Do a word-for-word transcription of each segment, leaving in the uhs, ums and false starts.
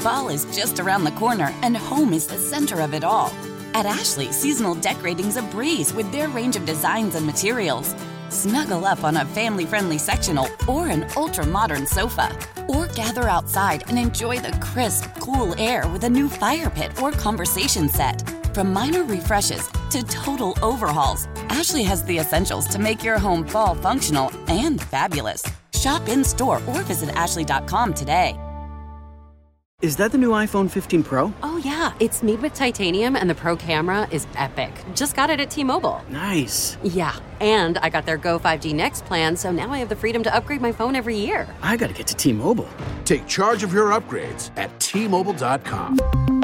Fall is just around the corner, and home is the center of it all. At Ashley, seasonal decorating's a breeze with their range of designs and materials. Snuggle up on a family-friendly sectional or an ultra-modern sofa. Or gather outside and enjoy the crisp, cool air with a new fire pit or conversation set. From minor refreshes to total overhauls, Ashley has the essentials to make your home fall functional and fabulous. Shop in-store or visit ashley dot com today. Is that the new iPhone fifteen Pro? Oh, yeah. It's made with titanium, and the Pro camera is epic. Just got it at T-Mobile. Nice. Yeah, and I got their Go five G Next plan, so now I have the freedom to upgrade my phone every year. I gotta get to T-Mobile. Take charge of your upgrades at T Mobile dot com.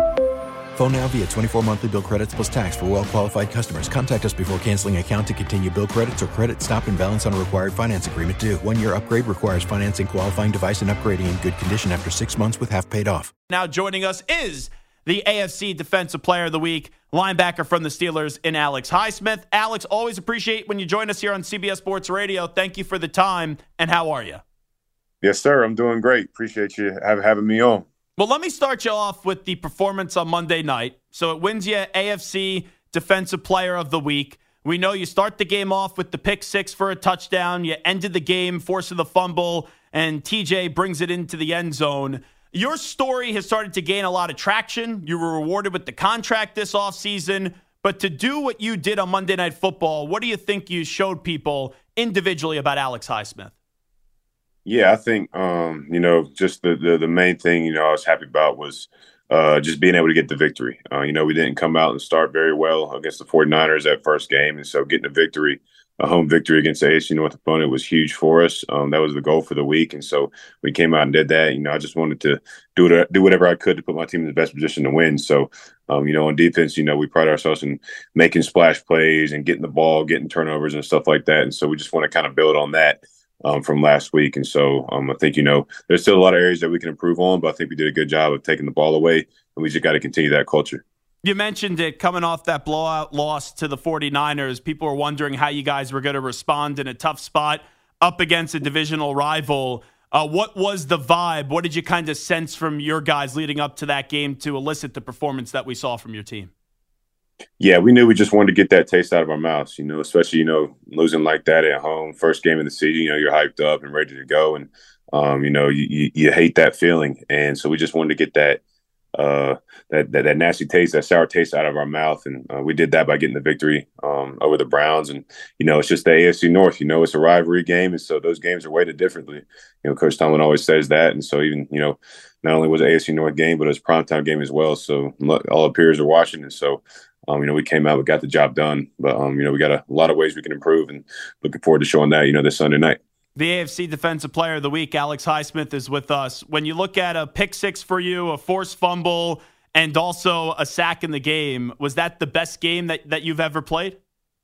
Phone now via twenty-four monthly bill credits plus tax for well-qualified customers. Contact us before canceling account to continue bill credits or credit stop and balance on a required finance agreement due. One-year upgrade requires financing qualifying device and upgrading in good condition after six months with half paid off. Now joining us is the A F C Defensive Player of the Week, linebacker from the Steelers in Alex Highsmith. Alex, always appreciate when you join us here on C B S Sports Radio. Thank you for the time, and how are you? Yes, sir. I'm doing great. Appreciate you have, having me on. Well, let me start you off with the performance on Monday night. So it wins you A F C Defensive Player of the Week. We know you start the game off with the pick six for a touchdown. You ended the game forcing the fumble, and T J brings it into the end zone. Your story has started to gain a lot of traction. You were rewarded with the contract this offseason. But to do what you did on Monday Night Football, what do you think you showed people individually about Alex Highsmith? Yeah, I think, um, you know, just the, the the main thing, you know, I was happy about was uh, just being able to get the victory. Uh, you know, we didn't come out and start very well against the 49ers that first game. And so getting a victory, a home victory against the A F C North opponent was huge for us. Um, that was the goal for the week. And so we came out and did that. You know, I just wanted to do it, do whatever I could to put my team in the best position to win. So, um, you know, on defense, you know, we pride ourselves in making splash plays and getting the ball, getting turnovers and stuff like that. And so we just want to kind of build on that. Um, from last week. And so um, I think, you know, there's still a lot of areas that we can improve on, but I think we did a good job of taking the ball away, and we just got to continue that culture. You mentioned it coming off that blowout loss to the 49ers. People were wondering how you guys were going to respond in a tough spot up against a divisional rival. Uh, what was the vibe? What did you kind of sense from your guys leading up to that game to elicit the performance that we saw from your team? Yeah, we knew we just wanted to get that taste out of our mouths, you know, especially, you know, losing like that at home, first game of the season, you know, you're hyped up and ready to go. And, um, you know, you, you, you hate that feeling. And so we just wanted to get that, uh, that, that, that nasty taste, that sour taste out of our mouth. And uh, we did that by getting the victory um, over the Browns. And, you know, it's just the A F C North, you know, it's a rivalry game. And so those games are weighted differently. You know, Coach Tomlin always says that. And so even, you know, not only was it A F C North game, but it was a primetime game as well. So all the peers are watching. And so, Um, you know, we came out, we got the job done, but, um, you know, we got a, a lot of ways we can improve, and looking forward to showing that, you know, this Sunday night. The A F C Defensive Player of the Week, Alex Highsmith, is with us. When you look at a pick six for you, a forced fumble, and also a sack in the game, was that the best game that, that you've ever played?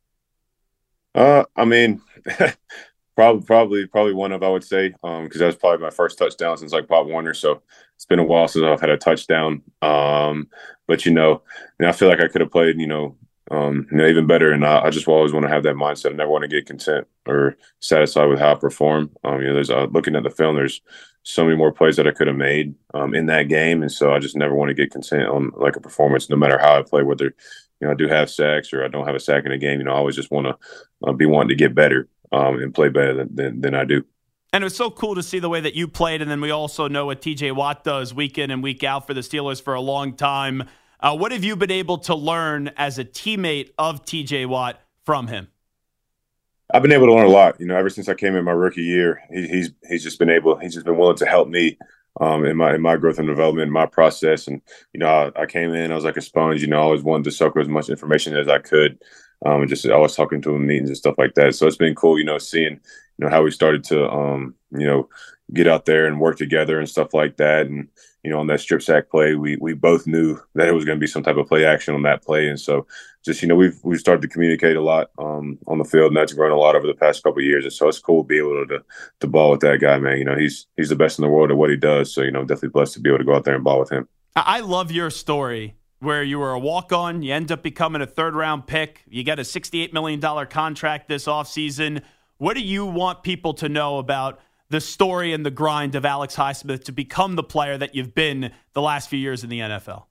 Uh, I mean, probably, probably, probably one of, I would say, um, because that was probably my first touchdown since like Pop Warner. So it's been a while since I've had a touchdown. Um, but you know, and I feel like I could have played, you know, um, you know, even better. And I, I just always want to have that mindset. I never want to get content or satisfied with how I perform. Um, you know, there's uh, looking at the film, there's so many more plays that I could have made um, in that game, and so I just never want to get content on like a performance, no matter how I play. Whether you know I do have sacks or I don't have a sack in a game, you know, I always just want to uh, be wanting to get better. Um, and play better than, than, than I do. And it was so cool to see the way that you played, and then we also know what T J Watt does week in and week out for the Steelers for a long time. Uh, what have you been able to learn as a teammate of T J Watt from him? I've been able to learn a lot. You know, ever since I came in my rookie year, he, he's he's just been able, he's just been willing to help me um, in my in my growth and development, my process. And you know, I, I came in, I was like a sponge. You know, I always wanted to soak up as much information as I could. Um, and just always talking to him in meetings and stuff like that. So it's been cool, you know, seeing, you know, how we started to, um, you know, get out there and work together and stuff like that. And, you know, on that strip sack play, we we both knew that it was going to be some type of play action on that play. And so just, you know, we've we've started to communicate a lot um, on the field, and that's grown a lot over the past couple of years. And so it's cool to be able to to ball with that guy, man. You know, he's he's the best in the world at what he does. So, you know, definitely blessed to be able to go out there and ball with him. I love your story, where you were a walk-on, you end up becoming a third-round pick, you get a sixty-eight million dollars contract this offseason. What do you want people to know about the story and the grind of Alex Highsmith to become the player that you've been the last few years in the N F L?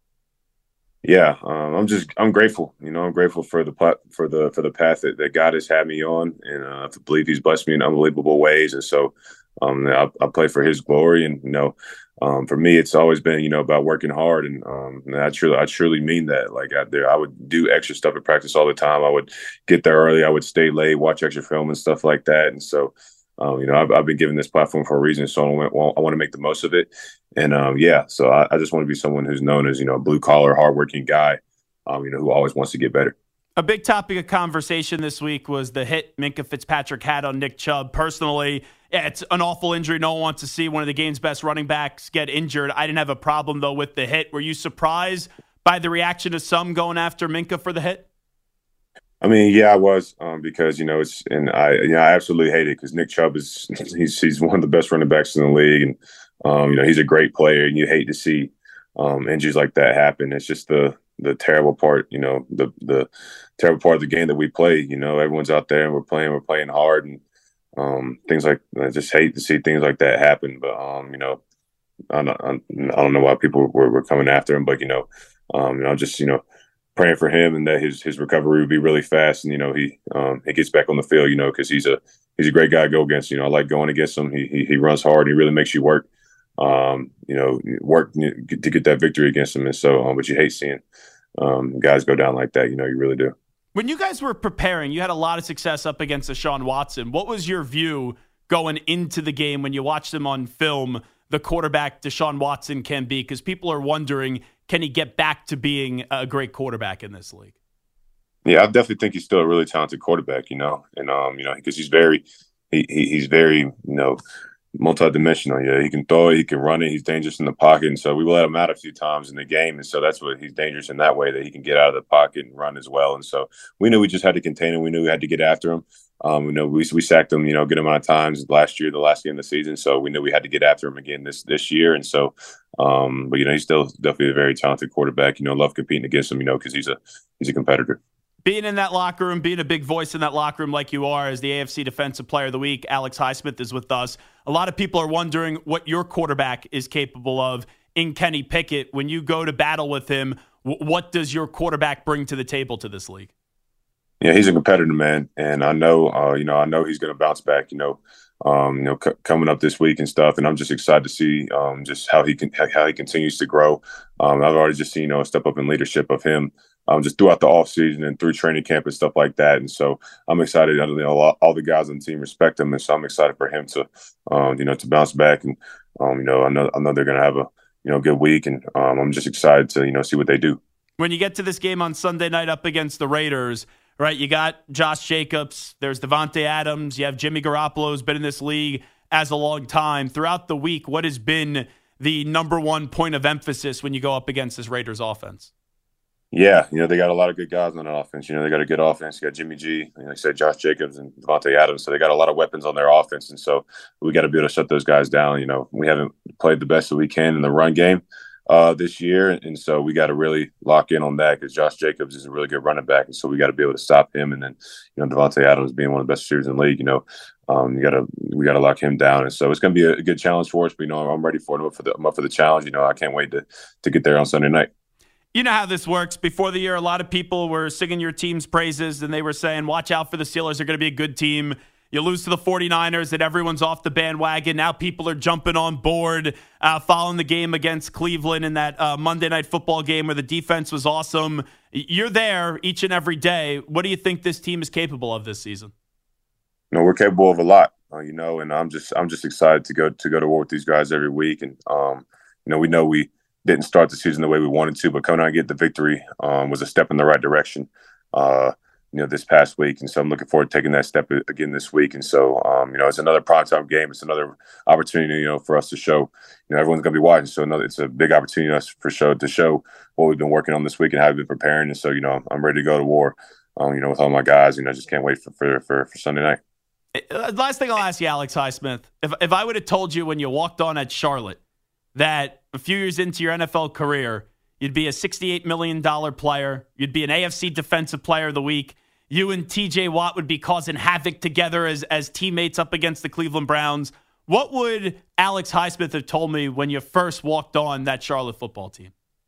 Yeah, um, I'm just I'm grateful. You know, I'm grateful for the for the for the path that, that God has had me on, and uh, I believe He's blessed me in unbelievable ways. And so, um, I, I play for His glory. And you know, um, for me, it's always been you know about working hard, and, um, and I truly I truly mean that. Like out there, I would do extra stuff at practice all the time. I would get there early. I would stay late, watch extra film and stuff like that. And so, um, you know, I've, I've been given this platform for a reason, so I want, I want to make the most of it. And um, yeah, so I, I just want to be someone who's known as, you know, a blue collar, hardworking guy, um, you know, who always wants to get better. A big topic of conversation this week was the hit Minkah Fitzpatrick had on Nick Chubb. Personally, yeah, it's an awful injury. No one wants to see one of the game's best running backs get injured. I didn't have a problem, though, with the hit. Were you surprised by the reaction of some going after Minkah for the hit? I mean, yeah, I was um, because, you know, it's and I, you know, I absolutely hate it because Nick Chubb is he's he's one of the best running backs in the league. And, um, you know, he's a great player, and you hate to see um, injuries like that happen. It's just the the terrible part, you know, the the terrible part of the game that we play. You know, everyone's out there and we're playing, we're playing hard, and um, things like I just hate to see things like that happen. But, um, you know, I don't, I don't know why people were, were coming after him, but, you know, um, you know, just, you know, praying for him and that his his recovery would be really fast, and you know he um he gets back on the field, you know, because he's a he's a great guy to go against. You know, I like going against him. He he, he runs hard. He really makes you work, um you know, work to get that victory against him. And so, um, but you hate seeing um guys go down like that. You know, you really do. When you guys were preparing, you had a lot of success up against Deshaun Watson. What was your view going into the game when you watched him on film? The quarterback Deshaun Watson can be, because people are wondering, can he get back to being a great quarterback in this league? Yeah, I definitely think he's still a really talented quarterback, you know, and um, you know, because he's very, he, he he's very, you know, multidimensional. Yeah, he can throw it, he can run it, he's dangerous in the pocket, and so we let him out a few times in the game, and so that's what he's dangerous in that way, that he can get out of the pocket and run as well. And so we knew we just had to contain him. We knew we had to get after him. Um, you know, we we sacked him, you know, a good amount of times last year, the last game of the season. So we knew we had to get after him again this this year. And so, um, but you know, he's still definitely a very talented quarterback. You know, love competing against him, you know, because he's a he's a competitor. Being in that locker room, being a big voice in that locker room like you are, as the A F C Defensive Player of the Week, Alex Highsmith is with us. A lot of people are wondering what your quarterback is capable of in Kenny Pickett. When you go to battle with him, w- what does your quarterback bring to the table to this league? Yeah, he's a competitor, man, and I know, uh, you know, I know he's going to bounce back. You know, um, you know, c- coming up this week and stuff, and I'm just excited to see um, just how he can how he continues to grow. Um, I've already just seen, you know, a step up in leadership of him, um, just throughout the offseason and through training camp and stuff like that. And so I'm excited. You know, all, all the guys on the team respect him, and so I'm excited for him to, um, you know, to bounce back. And um, you know, I know I know they're going to have a you know good week, and um, I'm just excited to you know see what they do. When you get to this game on Sunday night up against the Raiders, right, you got Josh Jacobs, there's Devontae Adams, you have Jimmy Garoppolo, who's been in this league as a long time. Throughout the week, what has been the number one point of emphasis when you go up against this Raiders offense? Yeah, you know, they got a lot of good guys on that offense. You know, they got a good offense. You got Jimmy G, like I said, Josh Jacobs and Devontae Adams. So they got a lot of weapons on their offense. And so we got to be able to shut those guys down. You know, we haven't played the best that we can in the run game uh, this year. And so we got to really lock in on that, because Josh Jacobs is a really good running back. And so we got to be able to stop him. And then, you know, Devontae Adams being one of the best receivers in the league, you know, um, you got to, we got to lock him down. And so it's going to be a, a good challenge for us. But, you know, I'm ready for it. I'm up for the, I'm up for the challenge. You know, I can't wait to, to get there on Sunday night. You know how this works. Before the year, a lot of people were singing your team's praises, and they were saying, watch out for the Steelers. They're going to be a good team. You lose to the 49ers, and everyone's off the bandwagon. Now people are jumping on board, uh, following the game against Cleveland in that uh, Monday Night Football game where the defense was awesome. You're there each and every day. What do you think this team is capable of this season? You know, we're capable of a lot, uh, you know, and I'm just I'm just excited to go to go to war with these guys every week. And, um, you know, we know we didn't start the season the way we wanted to, but coming out and get the victory um, was a step in the right direction, uh, you know, this past week. And so I'm looking forward to taking that step again this week. And so, um, you know, it's another primetime game. It's another opportunity, you know, for us to show, you know, everyone's going to be watching. So another, it's a big opportunity for show to show what we've been working on this week and how we've been preparing. And so, you know, I'm ready to go to war, um, you know, with all my guys. You know, I just can't wait for, for, for, for Sunday night. Last thing I'll ask you, Alex Highsmith, if, if I would have told you when you walked on at Charlotte that a few years into your N F L career, you'd be a sixty-eight million dollars player, you'd be an A F C Defensive Player of the Week, you and T J Watt would be causing havoc together as, as teammates up against the Cleveland Browns, What would Alex Highsmith have told me when you first walked on that Charlotte football team?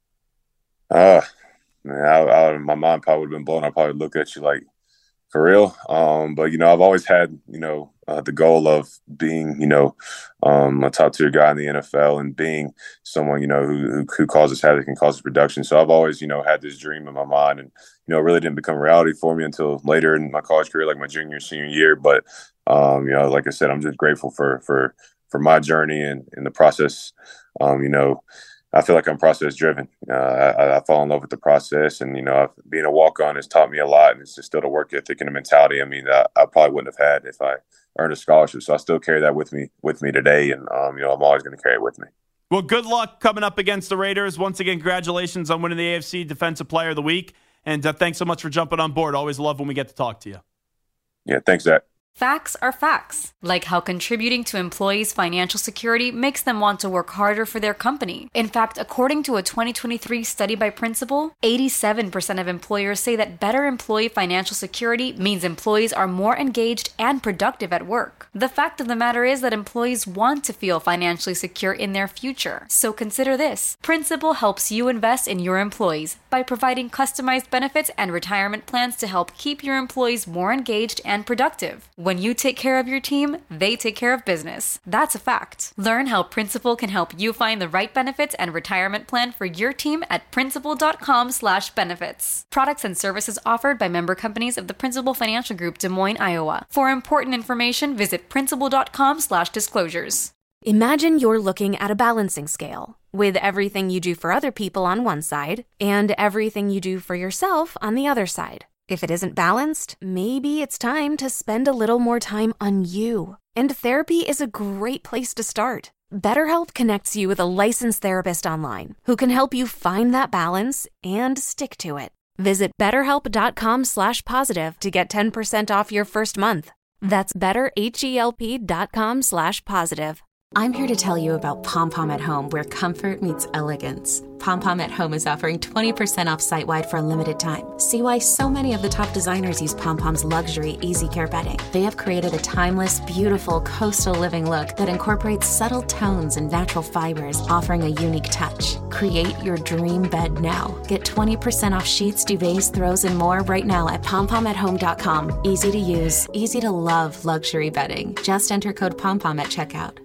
Uh, man, I, I, my mind probably would have been blown. I probably look at you like, for real. Um, but, you know, I've always had, you know, uh, the goal of being, you know, um, a top tier guy in the N F L and being someone, you know, who, who, who causes havoc and causes production. So I've always, you know, had this dream in my mind, and, you know, it really didn't become reality for me until later in my college career, like my junior, senior year. But, um, you know, like I said, I'm just grateful for, for, for my journey and in the process. Um, you know, I feel like I'm process driven. Uh, I, I fall in love with the process, and, you know, being a walk on has taught me a lot, and it's just still the work ethic and the mentality. I mean, I, I probably wouldn't have had if I earned a scholarship. So I still carry that with me, with me today. And, um, you know, I'm always going to carry it with me. Well, good luck coming up against the Raiders. Once again, congratulations on winning the A F C Defensive Player of the Week. And uh, thanks so much for jumping on board. Always love when we get to talk to you. Yeah. Thanks, Zach. Facts are facts, like how contributing to employees' financial security makes them want to work harder for their company. In fact, according to a twenty twenty-three study by Principal, eighty-seven percent of employers say that better employee financial security means employees are more engaged and productive at work. The fact of the matter is that employees want to feel financially secure in their future. So consider this. Principal helps you invest in your employees by providing customized benefits and retirement plans to help keep your employees more engaged and productive. When you take care of your team, they take care of business. That's a fact. Learn how Principal can help you find the right benefits and retirement plan for your team at principal.com slash benefits. Products and services offered by member companies of the Principal Financial Group, Des Moines, Iowa. For important information, visit principal.com slash disclosures. Imagine you're looking at a balancing scale with everything you do for other people on one side and everything you do for yourself on the other side. If it isn't balanced, maybe it's time to spend a little more time on you. And therapy is a great place to start. BetterHelp connects you with a licensed therapist online who can help you find that balance and stick to it. Visit betterhelp.com slash positive to get ten percent off your first month. That's betterhelp.com slash positive. I'm here to tell you about Pom Pom at Home, where comfort meets elegance. Pom Pom at Home is offering twenty percent off site-wide for a limited time. See why so many of the top designers use Pom Pom's luxury Easy Care bedding. They have created a timeless, beautiful coastal living look that incorporates subtle tones and natural fibers, offering a unique touch. Create your dream bed now. Get twenty percent off sheets, duvets, throws, and more right now at pom pom at home dot com. Easy to use, easy to love luxury bedding. Just enter code POMPOM at checkout.